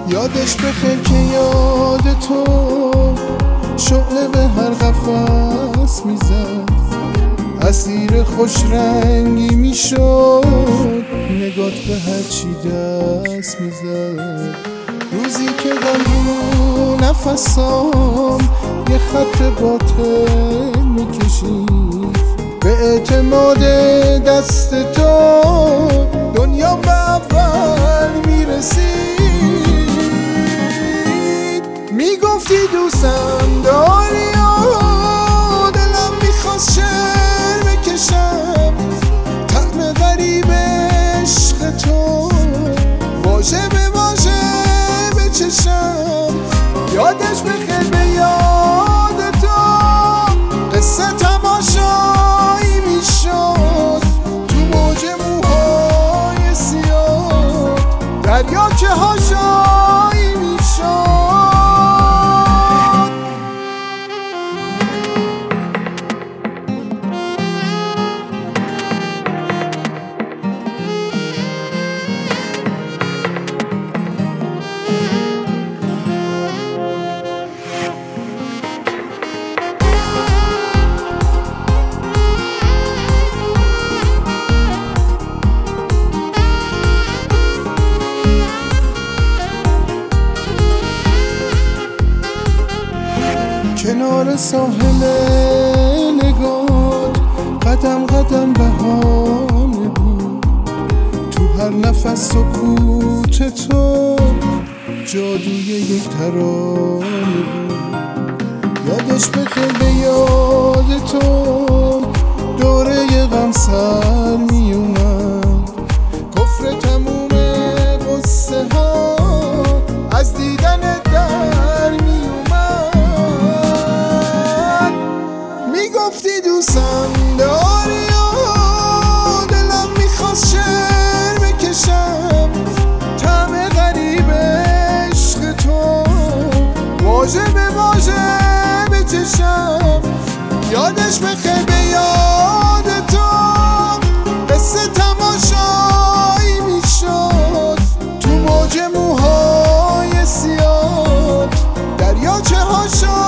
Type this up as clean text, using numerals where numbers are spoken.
یادش بخیر که یاد تو شعله به هر قفس میزد، اسیر خوش رنگی میشد نگات به هر چی دست میزد. روزی که غم رو نفسام یه خط باطل میکشید، به اعتماد دست تو دنیا به اول میرسید. میگفتی دوستم داری و دلم میخواست شعر بکشم، طعم غریب عشق تو واژه به واژه بچشم. یادش بخیر به یاد تو قصه تماشایی میشد، تو موج موهای سیاه دریا که هاشایی میشد. کنار ساحل نگاه قدم قدم بهانه بود، تو هر نفس سکوت تو جادوی یک ترانه بود. یادش بخیر به یاد تو دوره غم سر می اومد، کفر تموم قصه ها از دیدن در می گفتی دوستم داری و دلم میخواست شعر بکشم، طعم غریب عشق تو واژه به واژه بچشم. یادش بخیر به یاد تو قصه تماشایی میشد، تو موج موهای سیاه دریاچه هاشا